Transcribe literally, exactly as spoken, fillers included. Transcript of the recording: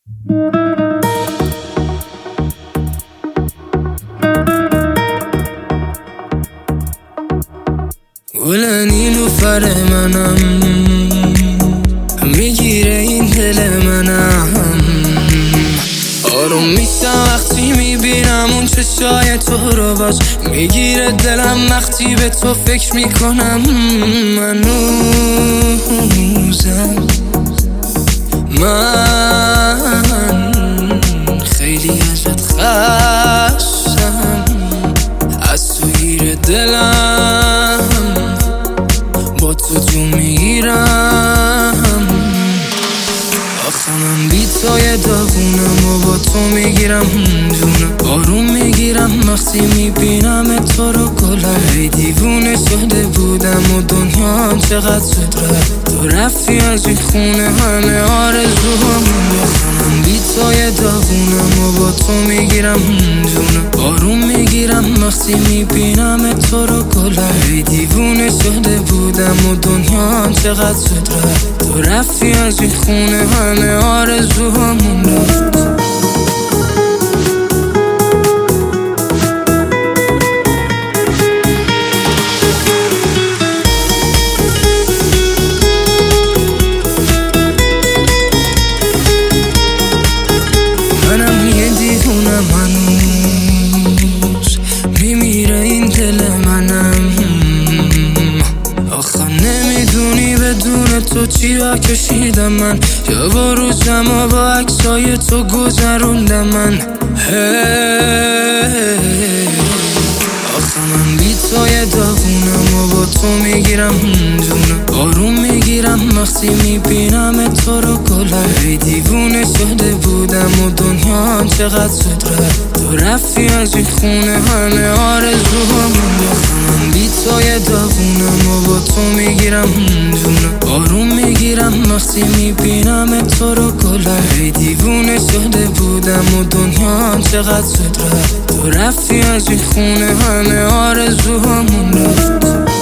گل نیلوفر منم میگیره این دل منم، آروم میشم وقتی میبینم اون چشای تو رو باش، میگیره دلم وقتی به تو فکر میکنم. منوزم من خیلی ازت خستم، از تو گیر دلم با تو جو میگیرم. آخه من بی تو یه داغونم و با تو میگیرم جونم، آروم میگیرم وقتی میبینم تو رو گلم. ای دیوونه شده بودم و دنیا چقدر زود رفت، تو رفتی از این خونه همه آرزوهامون. آخه من بی تو یه داغونم و با تو میگیرم جونم، آروم میگیرم وقتی میبینم تو رو گلم. ای دیوونه شده بودم و دنیا چقدر زود رفت، تو رفتی از این خونه همه آرزوهامون رفت. منم یه دیوونم هنوز میمیره این دل منم. آخه نمیدونی بدون تو چی ها کشیدم من، یا با روزم و با عکسای تو گذروندم من. آخه من بی تو یه داغونم و با تو میگیرم جونم، آروم میگیرم وقتی میبینم تو رو گلم. ای دیوونه شده بودم و دنیا چقدر زود رفت، تو رفتی از این خونه همه آرزوهامون. آخه من بی تو یه داغونم و با تو میگیرم جونم، آروم میگیرم وقتی میبینم تو رو گلم. ای دیوونه شده بودم و دنیا چقدر زود رفت، تو رفتی از این خونه همه آرزوهامون رفت.